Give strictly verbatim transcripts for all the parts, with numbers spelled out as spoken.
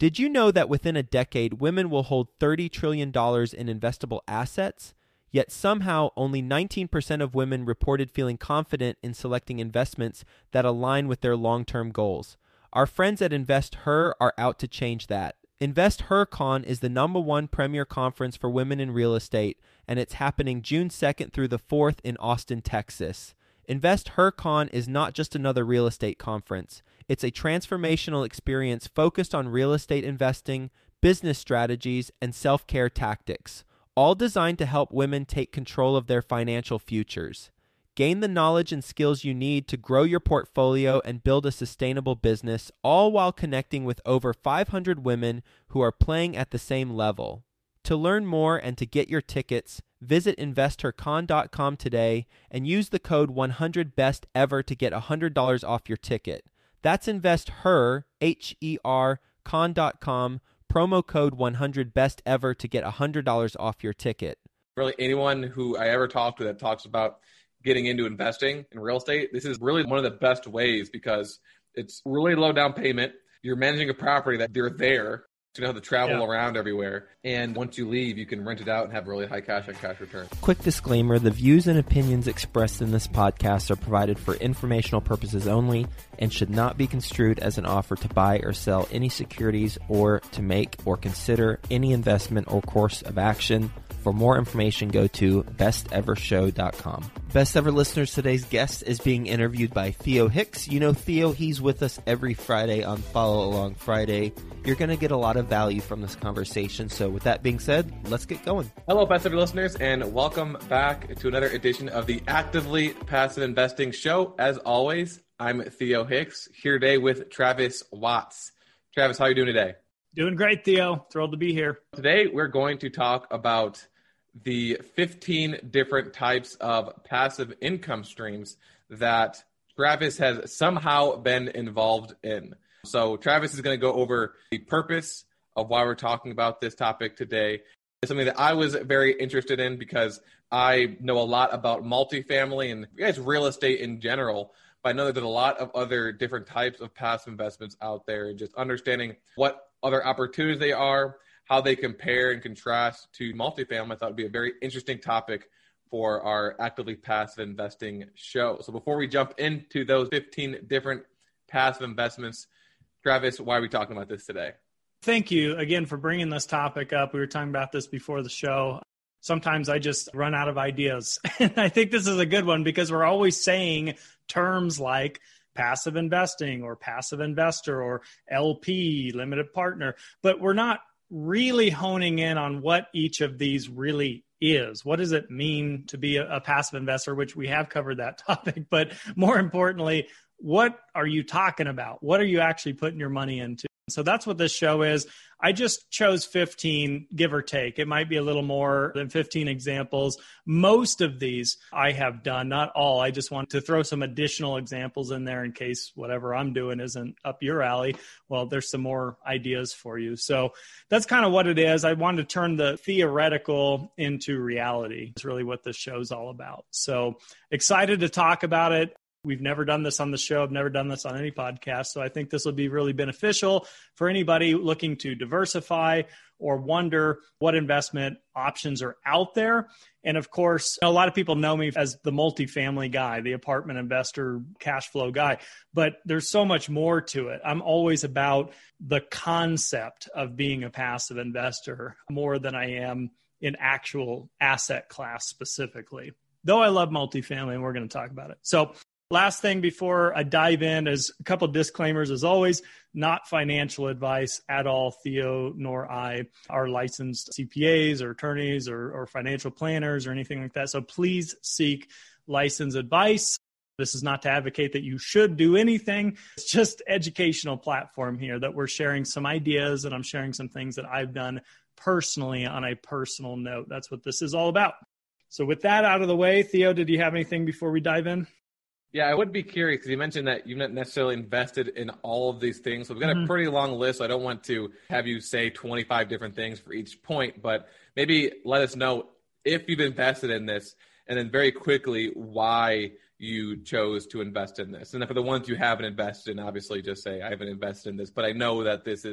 Did you know that within a decade, women will hold thirty trillion dollars in investable assets? Yet somehow only nineteen percent of women reported feeling confident in selecting investments that align with their long-term goals. Our friends at InvestHer are out to change that. InvestHerCon is the number one premier conference for women in real estate, and it's happening June second through the fourth in Austin, Texas. InvestHerCon is not just another real estate conference. It's a transformational experience focused on real estate investing, business strategies, and self-care tactics, all designed to help women take control of their financial futures. Gain the knowledge and skills you need to grow your portfolio and build a sustainable business, all while connecting with over five hundred women who are playing at the same level. To learn more and to get your tickets, visit Invest Her Con dot com today and use the code one hundred best ever to get one hundred dollars off your ticket. That's InvestHer, H E R, con dot com, promo code one hundred best ever to get one hundred dollars off your ticket. Really, anyone who I ever talk to that talks about getting into investing in real estate, this is really one of the best ways because it's really low down payment. You're managing a property that you're there. So you don't have to travel yeah. around everywhere. And once you leave, you can rent it out and have really high cash on cash return. Quick disclaimer, the views and opinions expressed in this podcast are provided for informational purposes only and should not be construed as an offer to buy or sell any securities or to make or consider any investment or course of action. For more information, go to best ever show dot com. Best Ever listeners, today's guest is being interviewed by Theo Hicks. You know Theo, he's with us every Friday on Follow Along Friday. You're going to get a lot of value from this conversation. So with that being said, let's get going. Hello, Best Ever listeners, and welcome back to another edition of the Actively Passive Investing Show. As always, I'm Theo Hicks, here today with Travis Watts. Travis, how are you doing today? Doing great, Theo. Thrilled to be here. Today, we're going to talk about the fifteen different types of passive income streams that Travis has somehow been involved in. So Travis is going to go over the purpose of why we're talking about this topic today. It's something that I was very interested in because I know a lot about multifamily and I guess real estate in general, but I know that there's a lot of other different types of passive investments out there, and just understanding what other opportunities they are, how they compare and contrast to multifamily, I thought would be a very interesting topic for our Actively Passive Investing show. So before we jump into those fifteen different passive investments, Travis, why are we talking about this today? Thank you again for bringing this topic up. We were talking about this before the show. Sometimes I just run out of ideas. And I think this is a good one because we're always saying terms like passive investing or passive investor or L P, limited partner, but we're not really honing in on what each of these really is. What does it mean to be a, a passive investor, which we have covered that topic, but more importantly, what are you talking about? What are you actually putting your money into? So that's what this show is. I just chose fifteen, give or take. It might be a little more than fifteen examples. Most of these I have done, not all. I just want to throw some additional examples in there in case whatever I'm doing isn't up your alley. Well, there's some more ideas for you. So that's kind of what it is. I wanted to turn the theoretical into reality. It's really what this show's all about. So excited to talk about it. We've never done this on the show. I've never done this on any podcast. So I think this will be really beneficial for anybody looking to diversify or wonder what investment options are out there. And of course, a lot of people know me as the multifamily guy, the apartment investor, cash flow guy, but there's so much more to it. I'm always about the concept of being a passive investor more than I am in actual asset class specifically, though I love multifamily and we're going to talk about it. So last thing before I dive in is a couple of disclaimers. As always, not financial advice at all. Theo nor I are licensed C P As or attorneys or, or financial planners or anything like that. So please seek licensed advice. This is not to advocate that you should do anything. It's just educational platform here that we're sharing some ideas, and I'm sharing some things that I've done personally on a personal note. That's what this is all about. So with that out of the way, Theo, did you have anything before we dive in? Yeah, I would be curious because you mentioned that you've not necessarily invested in all of these things. So we've got mm-hmm. a pretty long list. So I don't want to have you say twenty-five different things for each point, but maybe let us know if you've invested in this and then very quickly why you chose to invest in this. And then for the ones you haven't invested in, obviously just say, I haven't invested in this, but I know that this is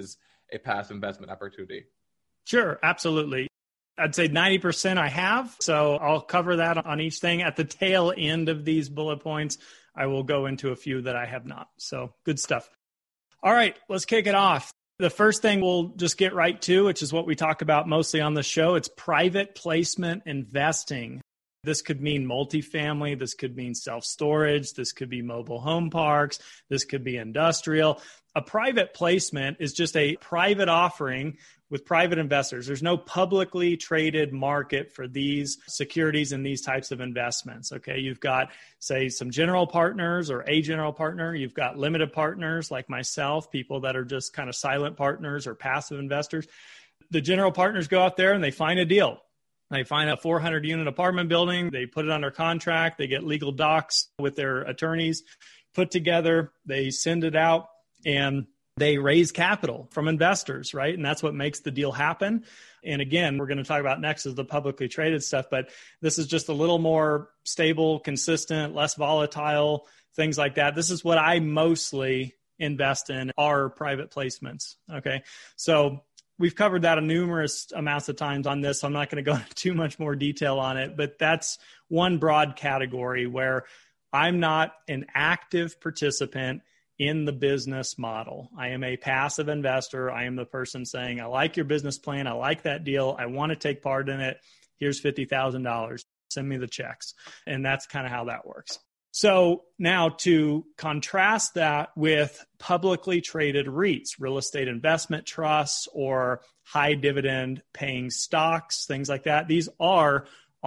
a passive investment opportunity? Sure, absolutely. I'd say ninety percent I have. So I'll cover that on each thing. At the tail end of these bullet points, I will go into a few that I have not. So good stuff. All right, let's kick it off. The first thing we'll just get right to, which is what we talk about mostly on the show, it's private placement investing. This could mean multifamily. This could mean self-storage. This could be mobile home parks. This could be industrial. A private placement is just a private offering with private investors. There's no publicly traded market for these securities and these types of investments. Okay, you've got, say, some general partners or a general partner. You've got limited partners like myself, people that are just kind of silent partners or passive investors. The general partners go out there and they find a deal. They find a four hundred unit apartment building. They put it under contract. They get legal docs with their attorneys put together. They send it out and they raise capital from investors, right? And that's what makes the deal happen. And again, we're going to talk about next is the publicly traded stuff, but this is just a little more stable, consistent, less volatile, things like that. This is what I mostly invest in are private placements. Okay. So we've covered that a numerous amounts of times on this. So I'm not going to go into too much more detail on it, but that's one broad category where I'm not an active participant in the business model. I am a passive investor. I am the person saying, I like your business plan. I like that deal. I want to take part in it. Here's fifty thousand dollars. Send me the checks. And that's kind of how that works. So now to contrast that with publicly traded REITs, real estate investment trusts, or high dividend paying stocks, things like that. These are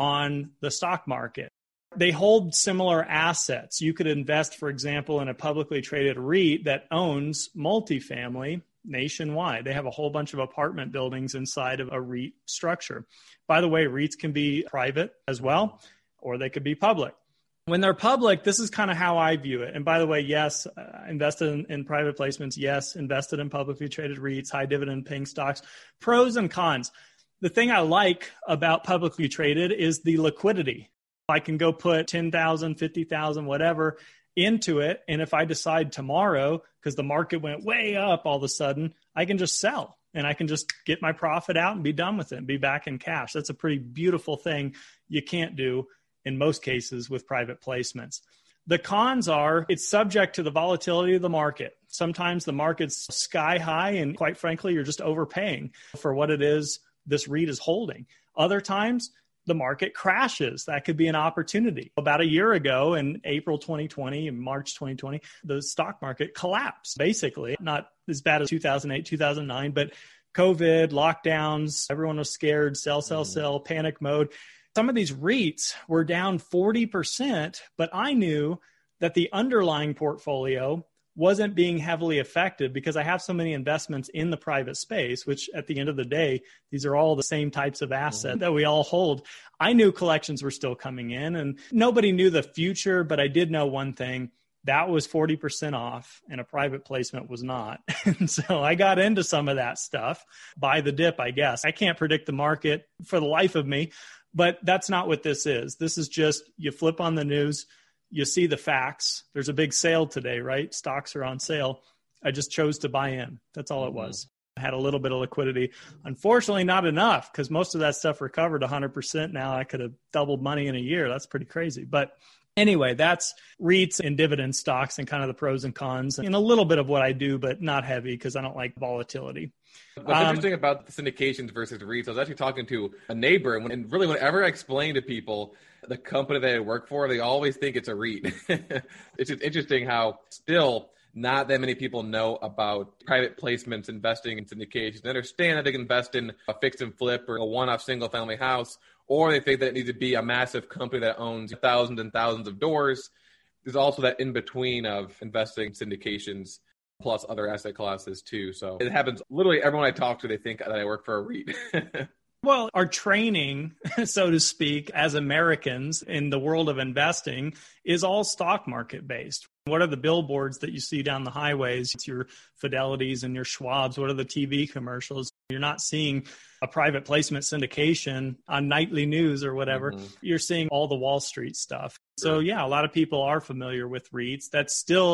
on the stock market. They hold similar assets. You could invest, for example, in a publicly traded REIT that owns multifamily nationwide. They have a whole bunch of apartment buildings inside of a REIT structure. By the way, REITs can be private as well, or they could be public. When they're public, this is kind of how I view it. And by the way, yes, uh, invested in, in private placements. Yes, invested in publicly traded REITs, high dividend paying stocks. Pros and cons. The thing I like about publicly traded is the liquidity. I can go put ten thousand, fifty thousand, whatever into it. And if I decide tomorrow, because the market went way up all of a sudden, I can just sell and I can just get my profit out and be done with it and be back in cash. That's a pretty beautiful thing you can't do in most cases with private placements. The cons are it's subject to the volatility of the market. Sometimes the market's sky high and quite frankly, you're just overpaying for what it is this REIT is holding. Other times, the market crashes. That could be an opportunity. About a year ago in April twenty twenty and March twenty twenty, the stock market collapsed, basically. Not as bad as two thousand eight, two thousand nine, but COVID, lockdowns, everyone was scared, sell, sell, sell, panic mode. Some of these REITs were down forty percent, but I knew that the underlying portfolio wasn't being heavily affected because I have so many investments in the private space, which at the end of the day, these are all the same types of assets that we all hold. I knew collections were still coming in and nobody knew the future, but I did know one thing, that was forty percent off and a private placement was not. And so I got into some of that stuff by the dip, I guess. I can't predict the market for the life of me, but that's not what this is. This is just you flip on the news, you see the facts. There's a big sale today, right? Stocks are on sale. I just chose to buy in. That's all it was. I had a little bit of liquidity. Unfortunately, not enough because most of that stuff recovered one hundred percent now. I could have doubled money in a year. That's pretty crazy. But anyway, that's REITs and dividend stocks and kind of the pros and cons and a little bit of what I do, but not heavy because I don't like volatility. What's um, interesting about the syndications versus REITs, I was actually talking to a neighbor, and, when, and really whenever I explain to people the company that I work for, they always think it's a REIT. It's just interesting how still not that many people know about private placements, investing in syndications. They understand that they can invest in a fix and flip or a one-off single-family house, or they think that it needs to be a massive company that owns thousands and thousands of doors. There's also that in-between of investing in syndications plus other asset classes too. So it happens literally everyone I talk to, they think that I work for a REIT. Well, our training, so to speak, as Americans in the world of investing is all stock market based. What are the billboards that you see down the highways? It's your Fidelities and your Schwabs. What are the T V commercials? You're not seeing a private placement syndication on nightly news or whatever. Mm-hmm. You're seeing all the Wall Street stuff. So yeah, a lot of people are familiar with REITs. That's still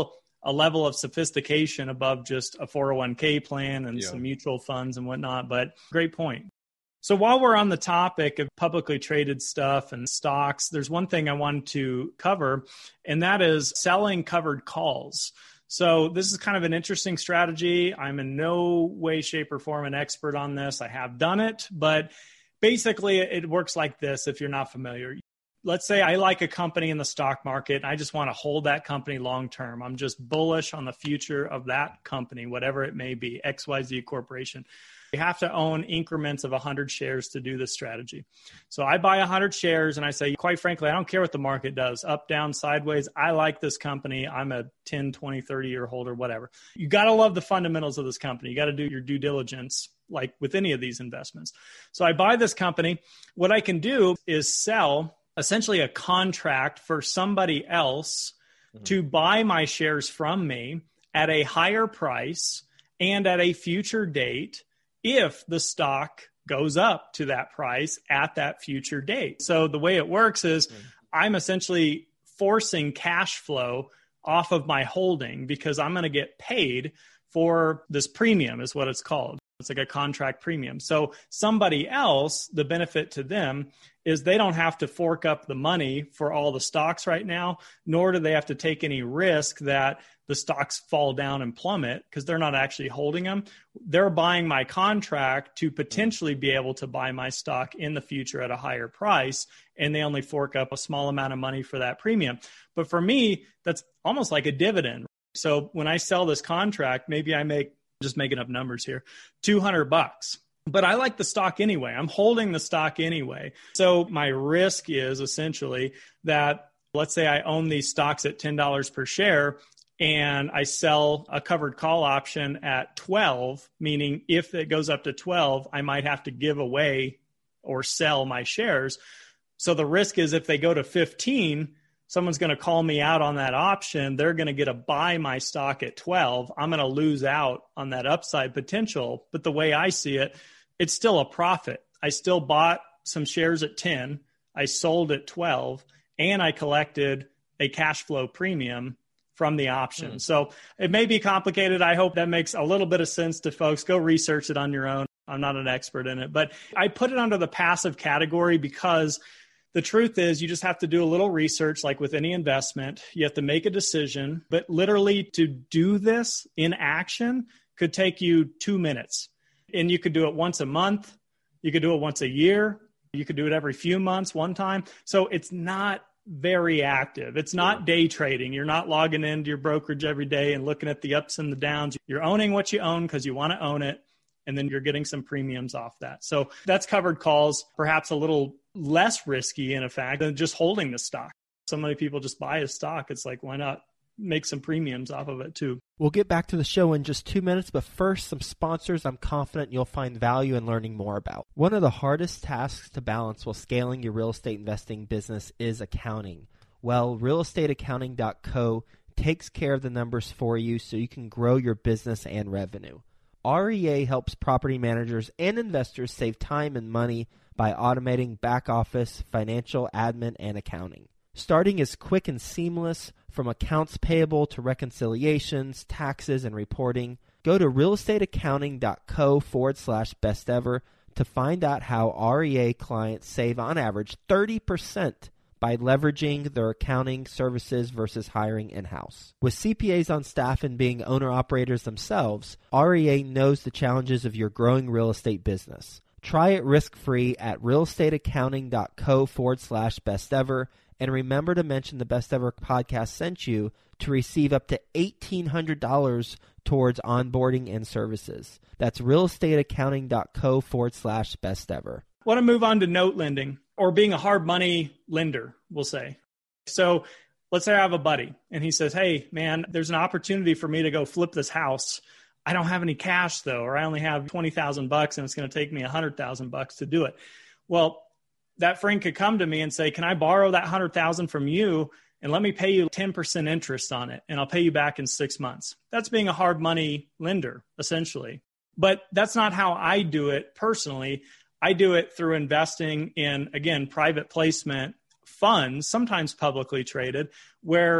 a level of sophistication above just a four oh one k plan and Yeah. some mutual funds and whatnot. But great point. So while we're on the topic of publicly traded stuff and stocks, there's one thing I wanted to cover, and that is selling covered calls. So this is kind of an interesting strategy. I'm in no way, shape, or form an expert on this. I have done it, but basically it works like this if you're not familiar. Let's say I like a company in the stock market and I just want to hold that company long term. I'm just bullish on the future of that company, whatever it may be, X Y Z Corporation. You have to own increments of one hundred shares to do this strategy. So I buy one hundred shares and I say, quite frankly, I don't care what the market does, up, down, sideways. I like this company. I'm a ten, twenty, thirty year holder, whatever. You got to love the fundamentals of this company. You got to do your due diligence like with any of these investments. So I buy this company. What I can do is sell essentially a contract for somebody else mm-hmm. to buy my shares from me at a higher price and at a future date if the stock goes up to that price at that future date. So the way it works is mm-hmm. I'm essentially forcing cash flow off of my holding because I'm going to get paid for this premium is what it's called. It's like a contract premium. So somebody else, the benefit to them is they don't have to fork up the money for all the stocks right now, nor do they have to take any risk that the stocks fall down and plummet because they're not actually holding them. They're buying my contract to potentially be able to buy my stock in the future at a higher price, and they only fork up a small amount of money for that premium. But for me, that's almost like a dividend. So when I sell this contract, maybe I make, just making up numbers here, two hundred bucks. But I like the stock anyway. I'm holding the stock anyway. So my risk is essentially that, let's say I own these stocks at ten dollars per share and I sell a covered call option at twelve, meaning if it goes up to twelve, I might have to give away or sell my shares. So the risk is if they go to fifteen, someone's going to call me out on that option. They're going to get to buy my stock at twelve. I'm going to lose out on that upside potential. But the way I see it, it's still a profit. I still bought some shares at ten. I sold at twelve, and I collected a cash flow premium from the option. Mm. So it may be complicated. I hope that makes a little bit of sense to folks. Go research it on your own. I'm not an expert in it, but I put it under the passive category because the truth is you just have to do a little research like with any investment. You have to make a decision, but literally to do this in action could take you two minutes. And you could do it once a month. You could do it once a year. You could do it every few months, one time. So it's not very active. It's not day trading. You're not logging into your brokerage every day and looking at the ups and the downs. You're owning what you own because you want to own it. And then you're getting some premiums off that. So that's covered calls, perhaps a little less risky in effect than just holding the stock. So many people just buy a stock. It's like, why not make some premiums off of it too? We'll get back to the show in just two minutes, but first, some sponsors I'm confident you'll find value in learning more about. One of the hardest tasks to balance while scaling your real estate investing business is accounting. Well, real estate accounting dot co takes care of the numbers for you so you can grow your business and revenue. R E A helps property managers and investors save time and money by automating back office, financial, admin, and accounting. Starting is quick and seamless, from accounts payable to reconciliations, taxes, and reporting. Go to real estate accounting dot co forward slash best ever to find out how R E A clients save on average thirty percent by leveraging their accounting services versus hiring in-house. With C P As on staff and being owner-operators themselves, R E A knows the challenges of your growing real estate business. Try it risk-free at real estate accounting dot co forward slash best ever, and remember to mention the Best Ever podcast sent you to receive up to eighteen hundred dollars towards onboarding and services. That's real estate accounting dot co forward slash best ever. I want to move on to note lending, or being a hard money lender, we'll say. So let's say I have a buddy and he says, hey, man, there's an opportunity for me to go flip this house. I don't have any cash though, or I only have twenty thousand bucks and it's going to take me one hundred thousand bucks to do it. Well, that friend could come to me and say, can I borrow that one hundred thousand from you and let me pay you ten percent interest on it, and I'll pay you back in six months. That's being a hard money lender, essentially. But that's not how I do it personally. I do it through investing in, again, private placement funds, sometimes publicly traded, where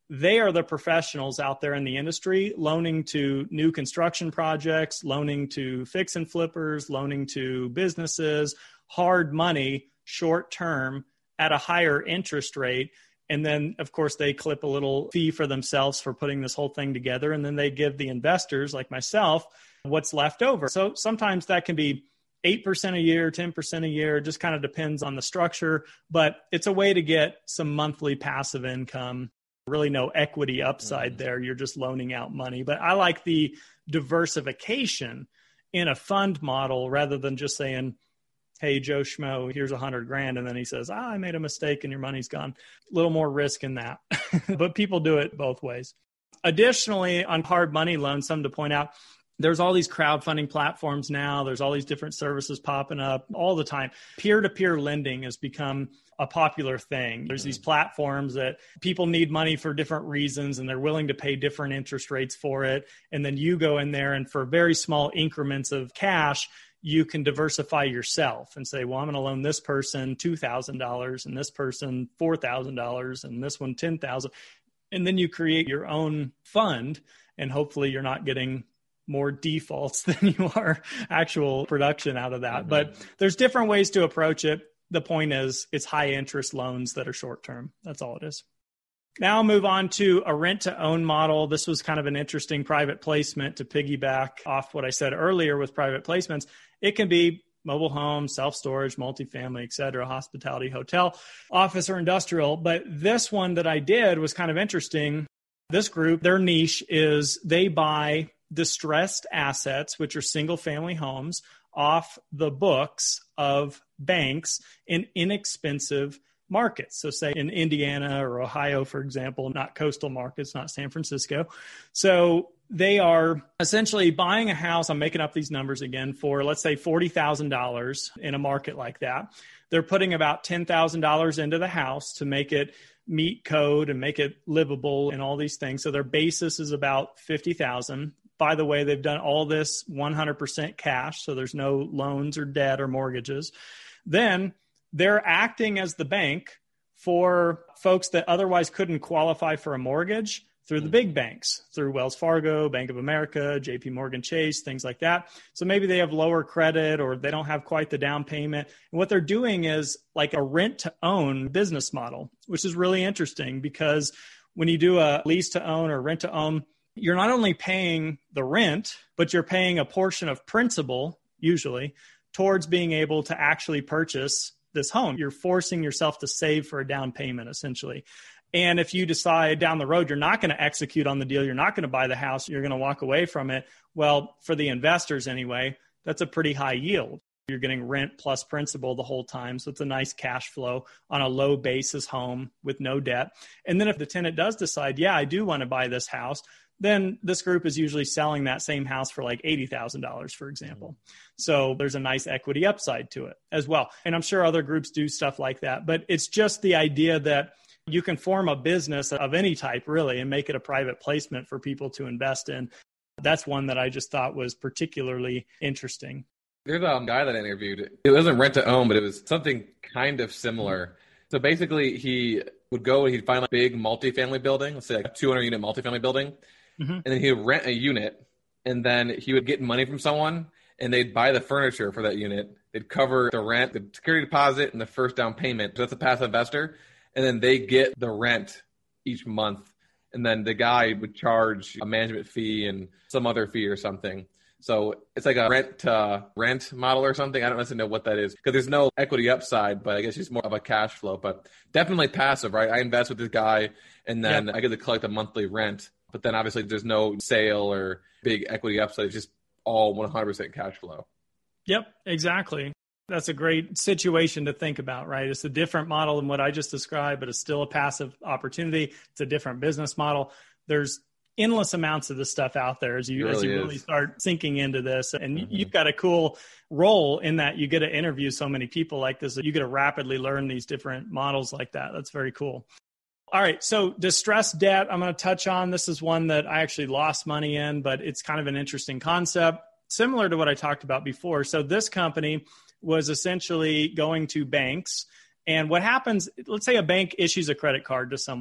they are the professionals out there in the industry, loaning to new construction projects, loaning to fix and flippers, loaning to businesses, hard money, short term at a higher interest rate. And then, of course, they clip a little fee for themselves for putting this whole thing together. And then they give the investors like myself what's left over. So sometimes that can be eight percent a year, ten percent a year, it just kind of depends on the structure. But it's a way to get some monthly passive income, really no equity upside there. You're just loaning out money. But I like the diversification in a fund model rather than just saying, hey, Joe Schmo, here's a hundred grand. And then he says, ah, I made a mistake and your money's gone. A little more risk in that. But people do it both ways. Additionally, on hard money loans, something to point out, there's all these crowdfunding platforms now. There's all these different services popping up all the time. Peer-to-peer lending has become a popular thing. There's these platforms that people need money for different reasons and they're willing to pay different interest rates for it. And then you go in there and for very small increments of cash, you can diversify yourself and say, well, I'm going to loan this person two thousand dollars and this person four thousand dollars and this one ten thousand dollars. And then you create your own fund and hopefully you're not getting more defaults than you are actual production out of that. Mm-hmm. But there's different ways to approach it. The point is it's high interest loans that are short term. That's all it is. Now I'll move on to a rent to own model. This was kind of an interesting private placement to piggyback off what I said earlier with private placements. It can be mobile home, self-storage, multifamily, et cetera, hospitality, hotel, office, or industrial. But this one that I did was kind of interesting. This group, their niche is they buy distressed assets, which are single family homes, off the books of banks in inexpensive markets. So say in Indiana or Ohio, for example, not coastal markets, not San Francisco. So they are essentially buying a house. I'm making up these numbers again for, let's say, forty thousand dollars in a market like that. They're putting about ten thousand dollars into the house to make it meet code and make it livable and all these things. So their basis is about fifty thousand dollars. By the way, they've done all this one hundred percent cash. So there's no loans or debt or mortgages. Then they're acting as the bank for folks that otherwise couldn't qualify for a mortgage through the big banks, through Wells Fargo, Bank of America, J P Morgan Chase, things like that. So maybe they have lower credit or they don't have quite the down payment. And what they're doing is like a rent to own business model, which is really interesting because when you do a lease to own or rent to own, you're not only paying the rent, but you're paying a portion of principal, usually, towards being able to actually purchase this home. You're forcing yourself to save for a down payment, essentially. And if you decide down the road you're not going to execute on the deal, you're not going to buy the house, you're going to walk away from it, well, for the investors anyway, that's a pretty high yield. You're getting rent plus principal the whole time. So it's a nice cash flow on a low basis home with no debt. And then if the tenant does decide, yeah, I do want to buy this house, then this group is usually selling that same house for like eighty thousand dollars, for example. So there's a nice equity upside to it as well. And I'm sure other groups do stuff like that, but it's just the idea that you can form a business of any type really and make it a private placement for people to invest in. That's one that I just thought was particularly interesting. There's a guy that I interviewed. It wasn't rent to own, but it was something kind of similar. So basically he would go and he'd find like a big multifamily building, let's say like a two hundred unit multifamily building. Mm-hmm. And then he would rent a unit and then he would get money from someone and they'd buy the furniture for that unit. They'd cover the rent, the security deposit, and the first down payment. So that's a passive investor. And then they get the rent each month. And then the guy would charge a management fee and some other fee or something. So it's like a rent to rent model or something. I don't necessarily know what that is because there's no equity upside, but I guess it's more of a cash flow. But definitely passive, right? I invest with this guy and then yep. I get to collect a monthly rent. But then obviously there's no sale or big equity upside. It's just all one hundred percent cash flow. Yep, exactly. That's a great situation to think about, right? It's a different model than what I just described, but it's still a passive opportunity. It's a different business model. There's endless amounts of this stuff out there as you, really as you really start sinking into this. And mm-hmm. you've got a cool role in that you get to interview so many people like this that you get to rapidly learn these different models like that. That's very cool. All right. So distressed debt, I'm going to touch on. This is one that I actually lost money in, but it's kind of an interesting concept, similar to what I talked about before. So this company was essentially going to banks. And what happens, let's say a bank issues a credit card to someone.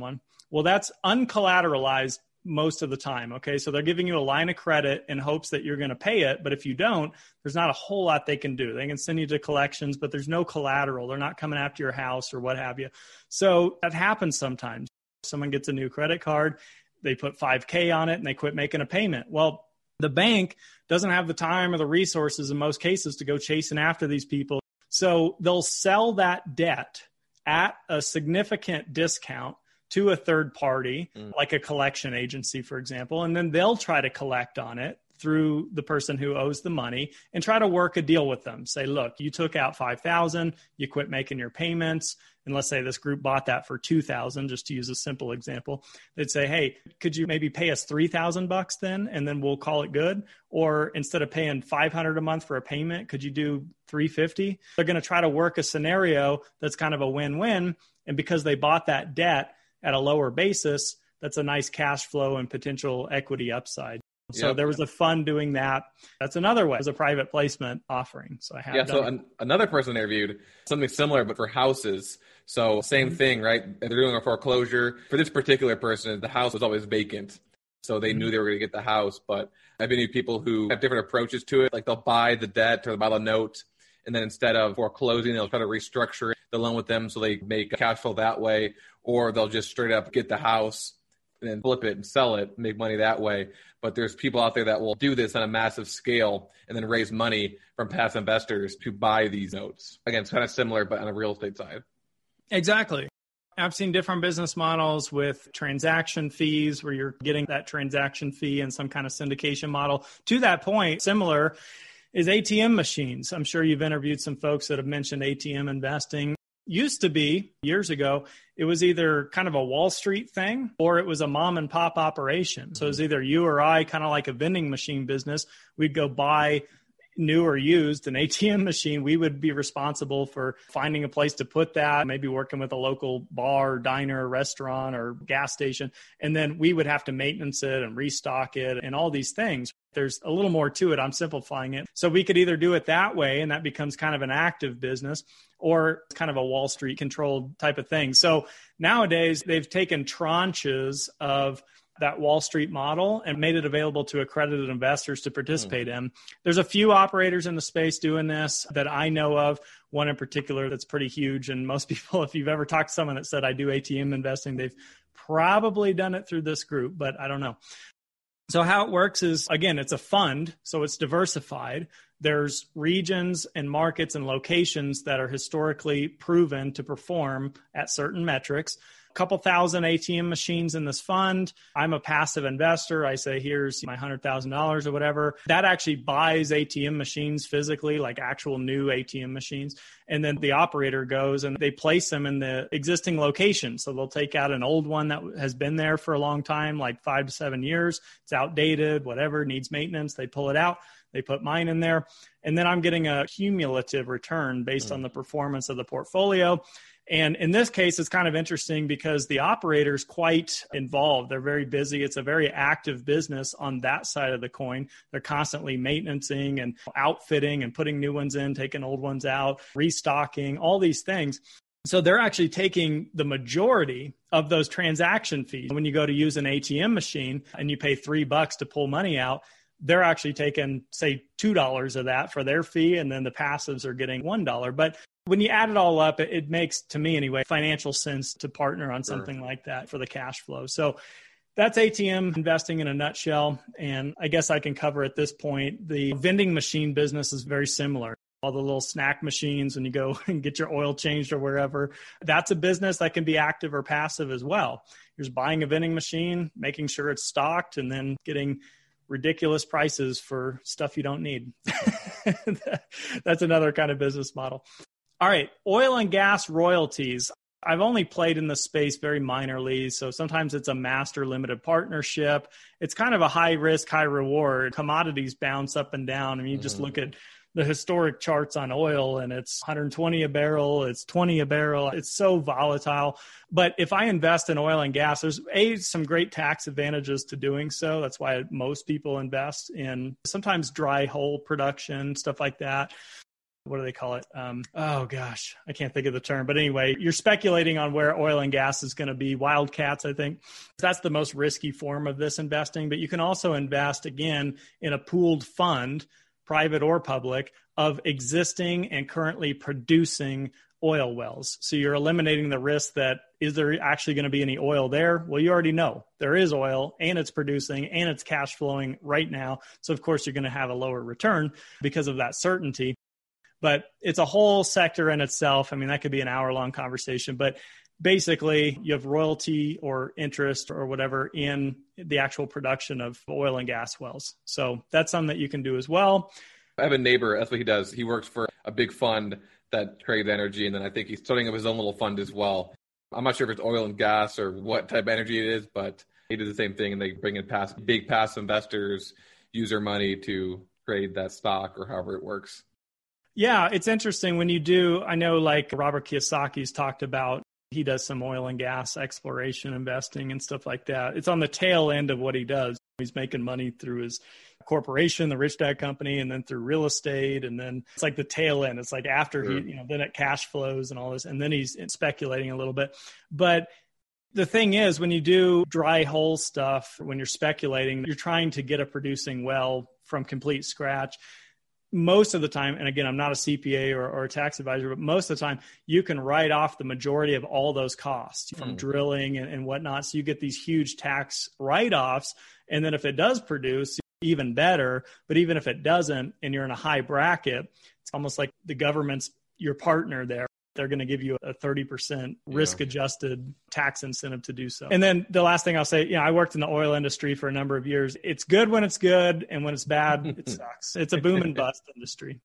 Well, that's uncollateralized most of the time. Okay. So they're giving you a line of credit in hopes that you're going to pay it. But if you don't, there's not a whole lot they can do. They can send you to collections, but there's no collateral. They're not coming after your house or what have you. So that happens sometimes. Someone gets a new credit card, they put five K on it and they quit making a payment. Well, the bank doesn't have the time or the resources in most cases to go chasing after these people. So they'll sell that debt at a significant discount to a third party, mm. like a collection agency, for example, and then they'll try to collect on it through the person who owes the money and try to work a deal with them. Say, look, you took out five thousand dollars, you quit making your payments. And let's say this group bought that for two thousand dollars, just to use a simple example. They'd say, hey, could you maybe pay us three thousand bucks then, and then we'll call it good? Or instead of paying five hundred dollars a month for a payment, could you do three hundred fifty dollars? They're going to try to work a scenario that's kind of a win-win. And because they bought that debt at a lower basis, that's a nice cash flow and potential equity upside. So yep. there was a fund doing that. That's another way. It was a private placement offering. So I have yeah. done So it. an, another person interviewed something similar, but for houses. So same mm-hmm. thing, right? They're doing a foreclosure for this particular person. The house was always vacant, so they mm-hmm. knew they were going to get the house. But I've been to people who have different approaches to it. Like they'll buy the debt or they'll buy the note, and then instead of foreclosing, they'll try to restructure the loan with them so they make cash flow that way, or they'll just straight up get the house and then flip it and sell it, make money that way. But there's people out there that will do this on a massive scale and then raise money from past investors to buy these notes. Again, it's kind of similar, but on a real estate side. Exactly. I've seen different business models with transaction fees where you're getting that transaction fee and some kind of syndication model. To that point, similar is A T M machines. I'm sure you've interviewed some folks that have mentioned A T M investing. Used to be, years ago, it was either kind of a Wall Street thing or it was a mom and pop operation. So it was either you or I, kind of like a vending machine business. We'd go buy new or used an A T M machine. We would be responsible for finding a place to put that, maybe working with a local bar, diner, restaurant, or gas station. And then we would have to maintenance it and restock it and all these things. There's a little more to it. I'm simplifying it. So we could either do it that way, and that becomes kind of an active business, or kind of a Wall Street controlled type of thing. So nowadays they've taken tranches of that Wall Street model and made it available to accredited investors to participate mm. in. There's a few operators in the space doing this that I know of, one in particular that's pretty huge. And most people, if you've ever talked to someone that said, I do A T M investing, they've probably done it through this group, but I don't know. So how it works is, again, it's a fund, so it's diversified. There's regions and markets and locations that are historically proven to perform at certain metrics. A couple thousand A T M machines in this fund. I'm a passive investor. I say, here's my one hundred thousand dollars or whatever. That actually buys A T M machines physically, like actual new A T M machines. And then the operator goes and they place them in the existing location. So they'll take out an old one that has been there for a long time, like five to seven years. It's outdated, whatever, needs maintenance. They pull it out. They put mine in there. And then I'm getting a cumulative return based mm. on the performance of the portfolio. And in this case, it's kind of interesting because the operator is quite involved. They're very busy. It's a very active business on that side of the coin. They're constantly maintaining and outfitting and putting new ones in, taking old ones out, restocking, all these things. So they're actually taking the majority of those transaction fees. When you go to use an A T M machine and you pay three bucks to pull money out, they're actually taking, say, two dollars of that for their fee, and then the passives are getting one dollar. But when you add it all up, it, it makes, to me anyway, financial sense to partner on something sure. like that for the cash flow. So that's A T M investing in a nutshell. And I guess I can cover at this point, the vending machine business is very similar. All the little snack machines when you go and get your oil changed or wherever, that's a business that can be active or passive as well. You're just buying a vending machine, making sure it's stocked, and then getting ridiculous prices for stuff you don't need. That's another kind of business model. All right, oil and gas royalties. I've only played in the space very minorly, so sometimes it's a master limited partnership. It's kind of a high risk, high reward. Commodities bounce up and down. I mean, you just look at the historic charts on oil and it's one hundred twenty a barrel, it's twenty a barrel. It's so volatile. But if I invest in oil and gas, there's a, some great tax advantages to doing so. That's why most people invest in sometimes dry hole production, stuff like that. what do they call it? Um, oh gosh, I can't think of the term. But anyway, you're speculating on where oil and gas is going to be. Wildcats, I think. That's the most risky form of this investing. But you can also invest, again, in a pooled fund, private or public, of existing and currently producing oil wells. So you're eliminating the risk that, is there actually going to be any oil there? Well, you already know there is oil and it's producing and it's cash flowing right now. So of course you're going to have a lower return because of that certainty. But it's a whole sector in itself. I mean, that could be an hour long conversation, but basically you have royalty or interest or whatever in the actual production of oil and gas wells. So that's something that you can do as well. I have a neighbor, that's what he does. He works for a big fund that trades energy, and then I think he's starting up his own little fund as well. I'm not sure if it's oil and gas or what type of energy it is, but he does the same thing, and they bring in past, big passive investors, use their money to trade that stock or however it works. Yeah, it's interesting when you do, I know like Robert Kiyosaki's talked about, he does some oil and gas exploration investing and stuff like that. It's on the tail end of what he does. He's making money through his corporation, the Rich Dad Company, and then through real estate. And then it's like the tail end. It's like after sure. he, you know, then it cash flows and all this. And then he's speculating a little bit. But the thing is, when you do dry hole stuff, when you're speculating, you're trying to get a producing well from complete scratch. Most of the time, and again, I'm not a C P A or, or a tax advisor, but most of the time you can write off the majority of all those costs from mm. drilling and, and whatnot. So you get these huge tax write-offs. And then if it does produce, even better. But even if it doesn't, and you're in a high bracket, it's almost like the government's your partner there. They're going to give you a thirty percent risk-adjusted tax incentive to do so. And then the last thing I'll say, you know, I worked in the oil industry for a number of years. It's good when it's good, and when it's bad, it sucks. It's a boom and bust industry.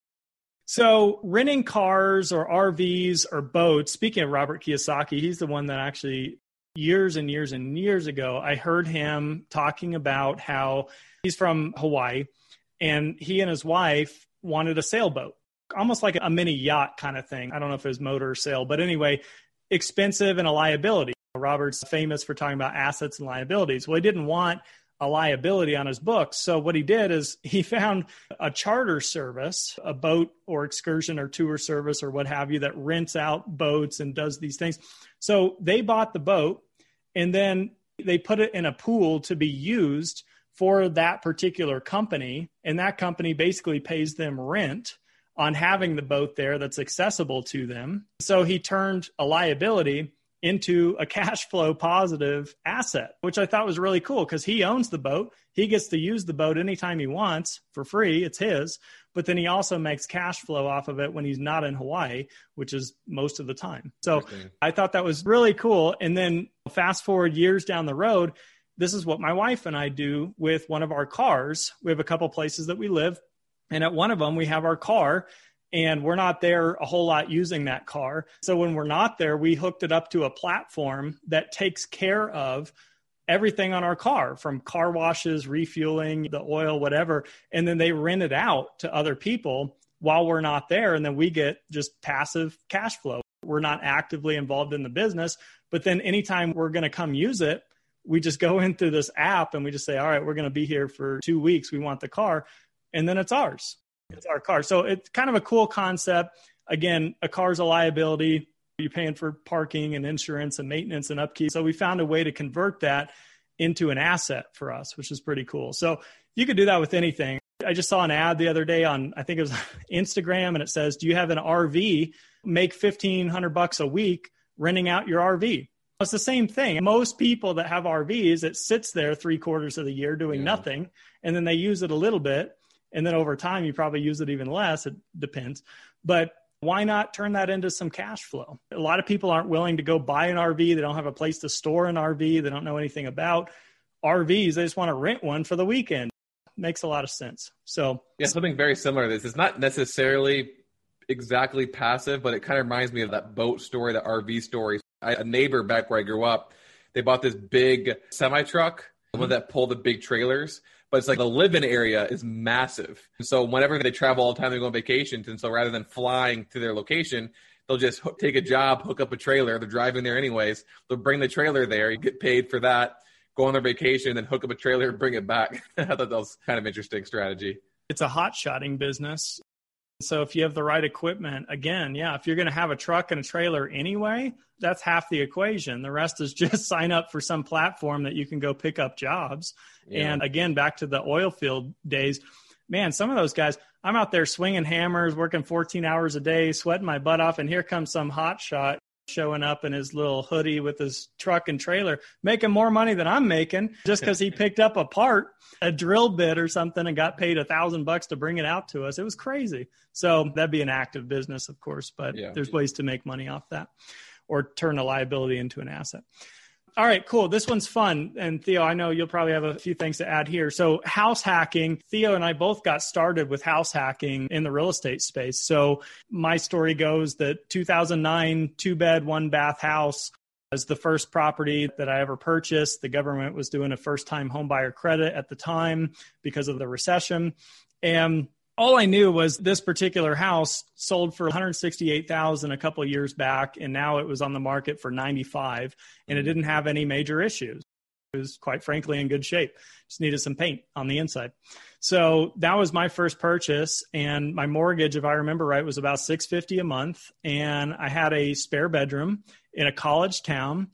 So renting cars or R Vs or boats, speaking of Robert Kiyosaki, he's the one that actually years and years and years ago, I heard him talking about how he's from Hawaii, and he and his wife wanted a sailboat. Almost like a mini yacht kind of thing. I don't know if it was motor or sail, but anyway, expensive and a liability. Robert's famous for talking about assets and liabilities. Well, he didn't want a liability on his books. So what he did is he found a charter service, a boat or excursion or tour service or what have you, that rents out boats and does these things. So they bought the boat and then they put it in a pool to be used for that particular company. And that company basically pays them rent on having the boat there that's accessible to them. So he turned a liability into a cash flow positive asset, which I thought was really cool because he owns the boat. He gets to use the boat anytime he wants for free. It's his. But then he also makes cash flow off of it when he's not in Hawaii, which is most of the time. So I thought that was really cool. And then fast forward years down the road, this is what my wife and I do with one of our cars. We have a couple places that we live. And at one of them, we have our car, and we're not there a whole lot using that car. So when we're not there, we hooked it up to a platform that takes care of everything on our car, from car washes, refueling, the oil, whatever. And then they rent it out to other people while we're not there. And then we get just passive cash flow. We're not actively involved in the business. But then anytime we're going to come use it, we just go in through this app and we just say, all right, we're going to be here for two weeks. We want the car. And then it's ours. It's our car. So it's kind of a cool concept. Again, a car's a liability. You're paying for parking and insurance and maintenance and upkeep. So we found a way to convert that into an asset for us, which is pretty cool. So you could do that with anything. I just saw an ad the other day on, I think it was Instagram, and it says, do you have an R V? Make fifteen hundred bucks a week renting out your R V. It's the same thing. Most people that have R Vs, it sits there three quarters of the year doing yeah. nothing, and then they use it a little bit. And then over time, you probably use it even less. It depends. But why not turn that into some cash flow? A lot of people aren't willing to go buy an R V. They don't have a place to store an R V. They don't know anything about R Vs. They just want to rent one for the weekend. Makes a lot of sense. So yeah, something very similar to this. It's not necessarily exactly passive, but it kind of reminds me of that boat story, that R V story. I, a neighbor back where I grew up, they bought this big semi-truck, the one that pulled the big trailers. But it's like the live-in area is massive. So whenever they travel all the time, they go on vacations. And so rather than flying to their location, they'll just ho- take a job, hook up a trailer. They're driving there anyways. They'll bring the trailer there. You get paid for that, go on their vacation, then hook up a trailer and bring it back. I thought that was kind of interesting strategy. It's a hot shotting business. So if you have the right equipment, again, yeah, if you're going to have a truck and a trailer anyway, that's half the equation. The rest is just sign up for some platform that you can go pick up jobs. Yeah. And again, back to the oil field days, man, some of those guys, I'm out there swinging hammers, working fourteen hours a day, sweating my butt off. And here comes some hot shot showing up in his little hoodie with his truck and trailer, making more money than I'm making just because he picked up a part, a drill bit or something, and got paid a thousand bucks to bring it out to us. It was crazy. So that'd be an active business, of course, but yeah. there's ways to make money off that or turn a liability into an asset. All right, cool. This one's fun. And Theo, I know you'll probably have a few things to add here. So house hacking, Theo and I both got started with house hacking in the real estate space. So my story goes that two thousand nine, two bed, one bath house was the first property that I ever purchased. The government was doing a first time home buyer credit at the time because of the recession. And all I knew was this particular house sold for one hundred sixty-eight thousand dollars a couple of years back, and now it was on the market for ninety-five thousand dollars, and it didn't have any major issues. It was, quite frankly, in good shape. Just needed some paint on the inside. So that was my first purchase, and my mortgage, if I remember right, was about six hundred fifty dollars a month, and I had a spare bedroom in a college town.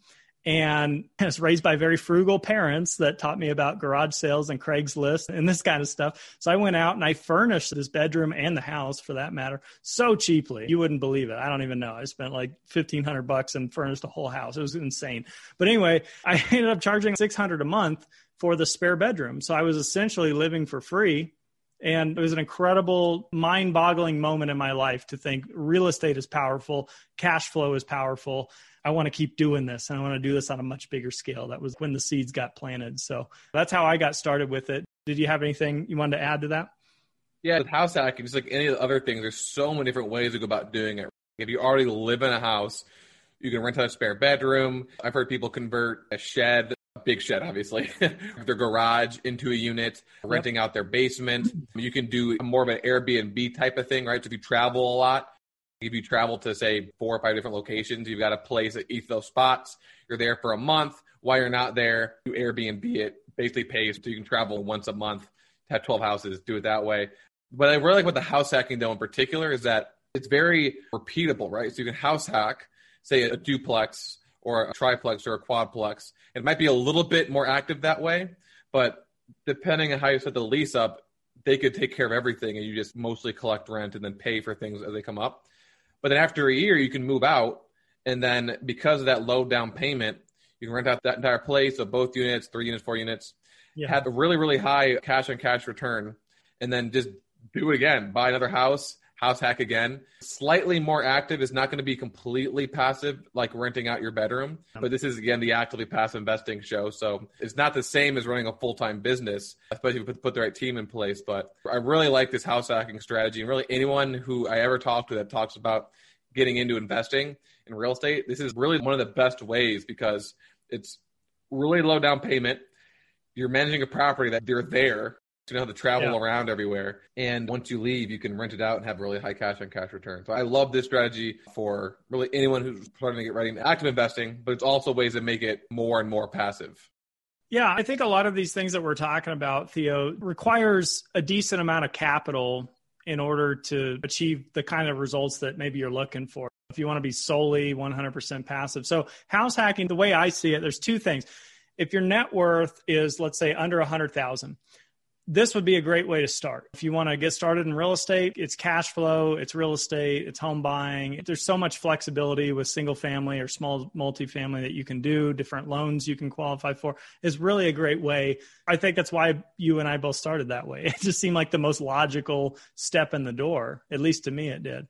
And I was raised by very frugal parents that taught me about garage sales and Craigslist and this kind of stuff. So I went out and I furnished this bedroom and the house, for that matter, so cheaply. You wouldn't believe it. I don't even know. I spent like fifteen hundred bucks and furnished a whole house. It was insane. But anyway, I ended up charging six hundred a month for the spare bedroom. So I was essentially living for free. And it was an incredible, mind-boggling moment in my life to think real estate is powerful, cash flow is powerful. I want to keep doing this, and I want to do this on a much bigger scale. That was when the seeds got planted. So that's how I got started with it. Did you have anything you wanted to add to that? Yeah, with house hacking, just like any of the other things, there's so many different ways to go about doing it. If you already live in a house, you can rent out a spare bedroom. I've heard people convert a shed, a big shed, obviously, their garage into a unit, renting yep. out their basement. You can do more of an Airbnb type of thing, right? So if you travel a lot, if you travel to, say, four or five different locations, you've got a place at each of those spots. You're there for a month. While you're not there, you Airbnb it, basically pays so you can travel once a month, have twelve houses, do it that way. What I really like with the house hacking, though, in particular, is that it's very repeatable, right? So you can house hack, say, a duplex or a triplex or a quadplex. It might be a little bit more active that way, but depending on how you set the lease up, they could take care of everything and you just mostly collect rent and then pay for things as they come up. But then after a year, you can move out. And then because of that low down payment, you can rent out that entire place, so both units, three units, four units, yeah. have a really, really high cash on cash return, and then just do it again. Buy another house, house hack again. Slightly more active is not going to be completely passive like renting out your bedroom. But this is, again, the actively passive investing show. So it's not the same as running a full-time business, especially if you put the right team in place. But I really like this house hacking strategy. And really anyone who I ever talk to that talks about getting into investing in real estate, this is really one of the best ways because it's really low down payment. You're managing a property that you're there. You don't have to travel yeah. around everywhere. And once you leave, you can rent it out and have really high cash on cash return. So I love this strategy for really anyone who's starting to get ready into active investing, but it's also ways that make it more and more passive. Yeah, I think a lot of these things that we're talking about, Theo, requires a decent amount of capital in order to achieve the kind of results that maybe you're looking for. If you want to be solely one hundred percent passive. So house hacking, the way I see it, there's two things. If your net worth is, let's say, under one hundred thousand dollars, this would be a great way to start. If you want to get started in real estate, it's cash flow, it's real estate, it's home buying. There's so much flexibility with single family or small multifamily that you can do, different loans you can qualify for. It's really a great way. I think that's why you and I both started that way. It just seemed like the most logical step in the door. At least to me, it did.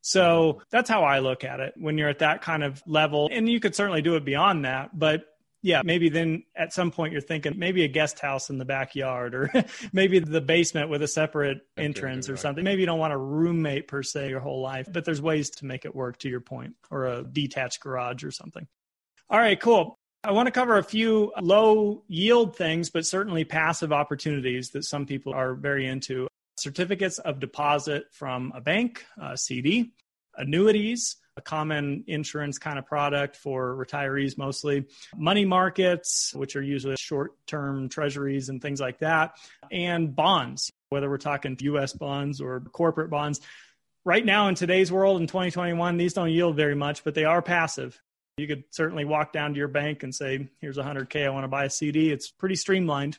So that's how I look at it when you're at that kind of level. And you could certainly do it beyond that, but yeah, maybe then at some point you're thinking maybe a guest house in the backyard or maybe the basement with a separate entrance or something. Maybe you don't want a roommate per se your whole life, but there's ways to make it work, to your point, or a detached garage or something. All right, cool. I want to cover a few low yield things, but certainly passive opportunities that some people are very into. Certificates of deposit from a bank, a C D, annuities, a common insurance kind of product for retirees mostly, money markets, which are usually short-term treasuries and things like that, and bonds, whether we're talking U S bonds or corporate bonds. right now in today's world in twenty twenty-one, these don't yield very much, but they are passive. You could certainly walk down to your bank and say, here's one hundred K, I want to buy a C D. It's pretty streamlined.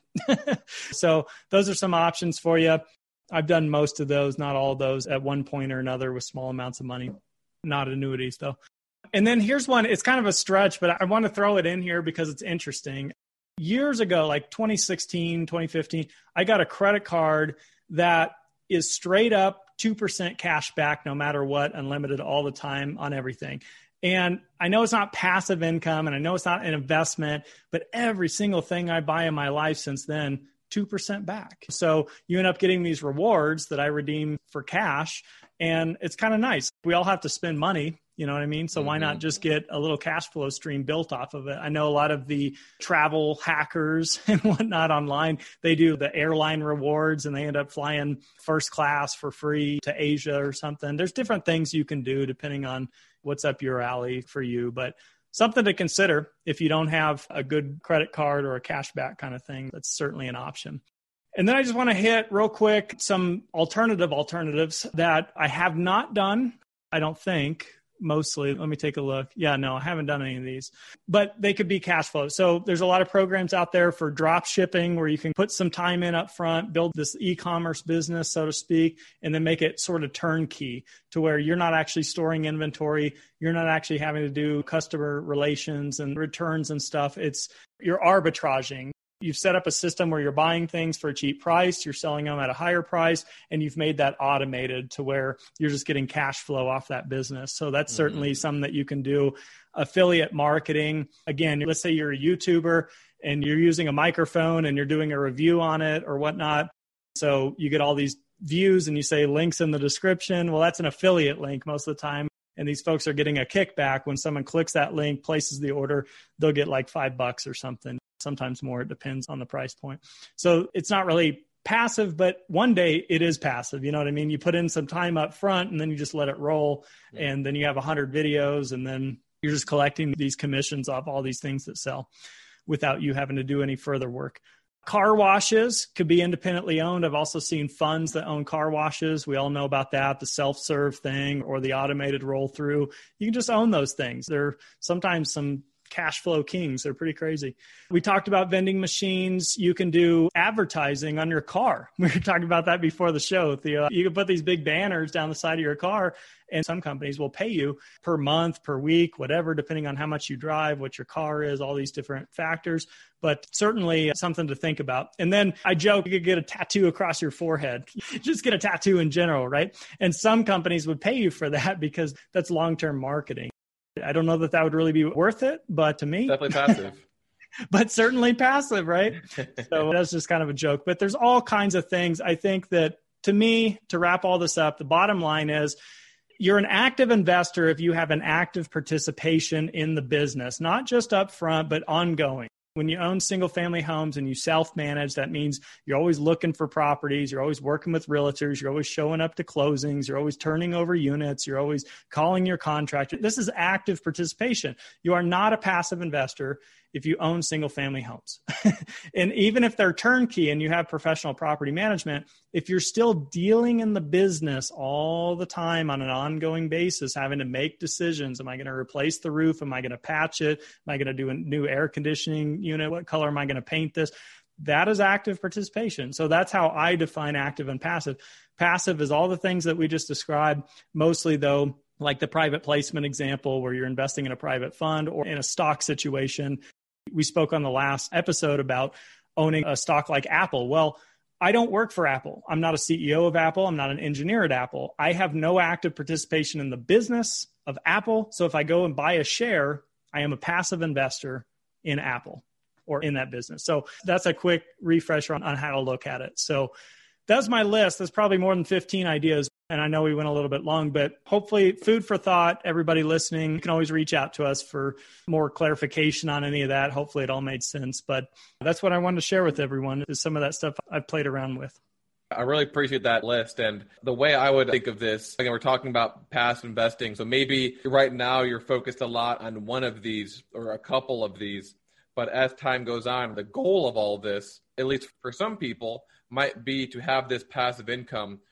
So those are some options for you. I've done most of those, not all of those at one point or another with small amounts of money, not annuities though. And then here's one, it's kind of a stretch, but I want to throw it in here because it's interesting. Years ago, like twenty sixteen, twenty fifteen, I got a credit card that is straight up two percent cash back no matter what, unlimited all the time on everything. And I know it's not passive income and I know it's not an investment, but every single thing I buy in my life since then, two percent back. So you end up getting these rewards that I redeem for cash. And it's kind of nice. We all have to spend money, you know what I mean? So mm-hmm. why not just get a little cash flow stream built off of it? I know a lot of the travel hackers and whatnot online, they do the airline rewards and they end up flying first class for free to Asia or something. There's different things you can do depending on what's up your alley for you, but something to consider if you don't have a good credit card or a cashback kind of thing. That's certainly an option. And then I just want to hit real quick some alternative alternatives that I have not done, I don't think, mostly. Let me take a look. Yeah, no, I haven't done any of these, but they could be cash flow. So there's a lot of programs out there for drop shipping where you can put some time in up front, build this e-commerce business, so to speak, and then make it sort of turnkey to where you're not actually storing inventory. You're not actually having to do customer relations and returns and stuff. It's you're arbitraging. You've set up a system where you're buying things for a cheap price, you're selling them at a higher price, and you've made that automated to where you're just getting cash flow off that business. So that's mm-hmm. certainly something that you can do. Affiliate marketing. Again, let's say you're a YouTuber and you're using a microphone and you're doing a review on it or whatnot. So you get all these views and you say links in the description. Well, that's an affiliate link most of the time. And these folks are getting a kickback when someone clicks that link, places the order, they'll get like five bucks or something. Sometimes more, it depends on the price point. So it's not really passive, but one day it is passive. You know what I mean? You put in some time up front and then you just let it roll. Yeah. And then you have a hundred videos and then you're just collecting these commissions off all these things that sell without you having to do any further work. Car washes could be independently owned. I've also seen funds that own car washes. We all know about that, the self-serve thing or the automated roll through. You can just own those things. They're sometimes some cash flow kings. They're pretty crazy. We talked about vending machines. You can do advertising on your car. We were talking about that before the show. The, uh, you can put these big banners down the side of your car, and some companies will pay you per month, per week, whatever, depending on how much you drive, what your car is, all these different factors. But certainly something to think about. And then I joke, you could get a tattoo across your forehead. Just get a tattoo in general, right? And some companies would pay you for that because that's long-term marketing. I don't know that that would really be worth it, but to me, definitely passive, but certainly passive, right? So that's just kind of a joke, but there's all kinds of things. I think that to me, to wrap all this up, the bottom line is you're an active investor if you have an active participation in the business, not just up front, but ongoing. When you own single family homes and you self-manage, that means you're always looking for properties. You're always working with realtors. You're always showing up to closings. You're always turning over units. You're always calling your contractor. This is active participation. You are not a passive investor if you own single family homes. And even if they're turnkey and you have professional property management, if you're still dealing in the business all the time on an ongoing basis, having to make decisions, am I going to replace the roof? Am I going to patch it? Am I going to do a new air conditioning unit? What color am I going to paint this? That is active participation. So that's how I define active and passive. Passive is all the things that we just described, mostly though, like the private placement example where you're investing in a private fund or in a stock situation. We spoke on the last episode about owning a stock like Apple. Well, I don't work for Apple. I'm not a C E O of Apple. I'm not an engineer at Apple. I have no active participation in the business of Apple. So if I go and buy a share, I am a passive investor in Apple or in that business. So that's a quick refresher on, on how to look at it. So that's my list. There's probably more than fifteen ideas. And I know we went a little bit long, but hopefully food for thought. Everybody listening, you can always reach out to us for more clarification on any of that. Hopefully it all made sense. But that's what I wanted to share with everyone is some of that stuff I've played around with. I really appreciate that list. And the way I would think of this, again, we're talking about passive investing. So maybe right now you're focused a lot on one of these or a couple of these. But as time goes on, the goal of all this, at least for some people, might be to have this passive income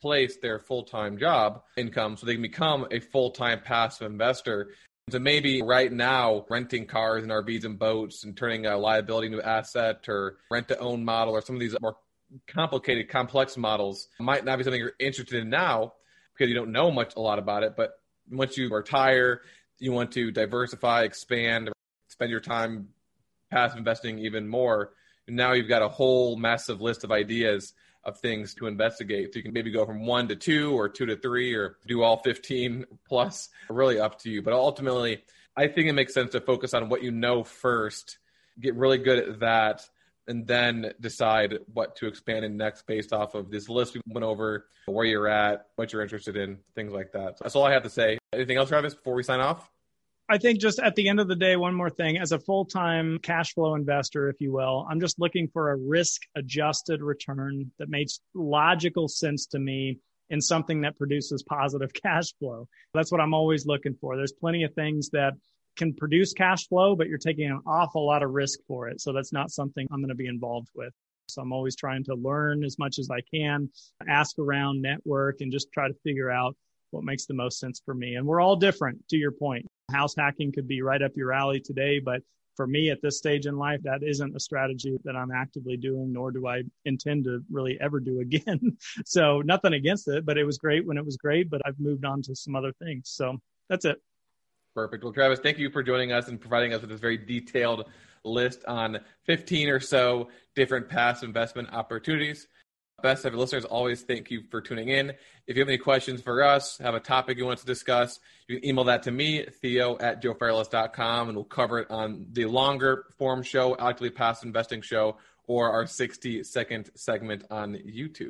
replace their full-time job income so they can become a full-time passive investor. So maybe right now, renting cars and R Vs and boats and turning a liability into an asset, or rent-to-own model, or some of these more complicated, complex models might not be something you're interested in now because you don't know much, a lot about it. But once you retire, you want to diversify, expand, spend your time passive investing even more. And now you've got a whole massive list of ideas of things to investigate. So you can maybe go from one to two or two to three or do all fifteen plus, really up to you. But ultimately, I think it makes sense to focus on what you know first, get really good at that, and then decide what to expand in next based off of this list we went over, where you're at, what you're interested in, things like that. So that's all I have to say. Anything else, Travis, before we sign off? I think just at the end of the day, one more thing. As a full-time cash flow investor, if you will, I'm just looking for a risk-adjusted return that makes logical sense to me in something that produces positive cash flow. That's what I'm always looking for. There's plenty of things that can produce cash flow, but you're taking an awful lot of risk for it. So that's not something I'm going to be involved with. So I'm always trying to learn as much as I can, ask around, network, and just try to figure out what makes the most sense for me. And we're all different, to your point. House hacking could be right up your alley today, but for me at this stage in life, that isn't a strategy that I'm actively doing, nor do I intend to really ever do again. So nothing against it, but it was great when it was great, but I've moved on to some other things. So that's it. Perfect. Well, Travis, thank you for joining us and providing us with this very detailed list on fifteen or so different passive investment opportunities. Best ever listeners, always thank you for tuning in. If you have any questions for us, have a topic you want to discuss, you can email that to me, Theo at joe fairless dot com, and we'll cover it on the longer form show, Actively Passive Investing show, or our sixty second segment on YouTube.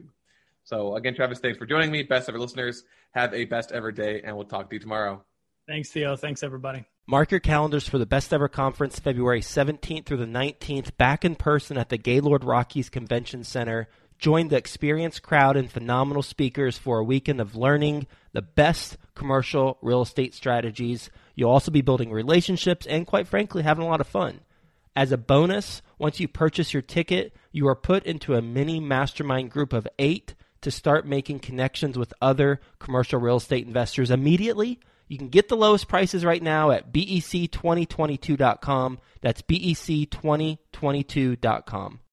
So again, Travis, thanks for joining me. Best ever listeners, have a best ever day, and we'll talk to you tomorrow. Thanks, Theo. Thanks, everybody. Mark your calendars for the Best Ever Conference, February seventeenth through the nineteenth, back in person at the Gaylord Rockies Convention Center. Join the experienced crowd and phenomenal speakers for a weekend of learning the best commercial real estate strategies. You'll also be building relationships and, quite frankly, having a lot of fun. As a bonus, once you purchase your ticket, you are put into a mini mastermind group of eight to start making connections with other commercial real estate investors immediately. You can get the lowest prices right now at B E C twenty twenty-two dot com. That's B E C twenty twenty-two dot com.